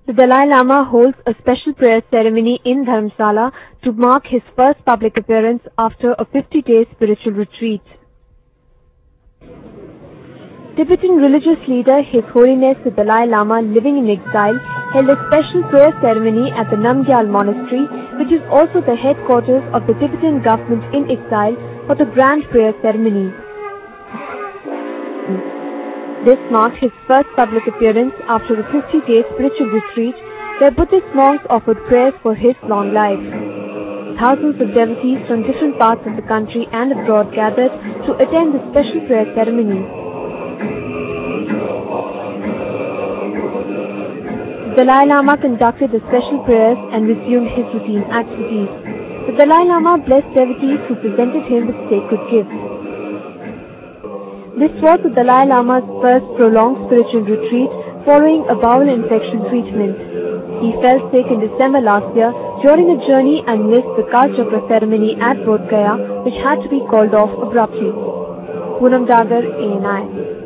The Dalai Lama holds a special prayer ceremony in Dharamsala to mark his first public appearance after a 50-day spiritual retreat. Tibetan religious leader His Holiness the Dalai Lama, living in exile, held a special prayer ceremony at the Namgyal Monastery, which is also the headquarters of the Tibetan government in exile, for the grand prayer ceremony. This marked his first public appearance after a 50-day spiritual retreat where Buddhist monks offered prayers for his long life. Thousands of devotees from different parts of the country and abroad gathered to attend the special prayer ceremony. The Dalai Lama conducted the special prayers and resumed his routine activities. The Dalai Lama blessed devotees who presented him with sacred gifts. This was the Dalai Lama's first prolonged spiritual retreat following a bowel infection treatment. He fell sick in December last year during a journey and missed the Kal Chakra ceremony at Bodh Gaya, which had to be called off abruptly. Poonam Dagar, ANI.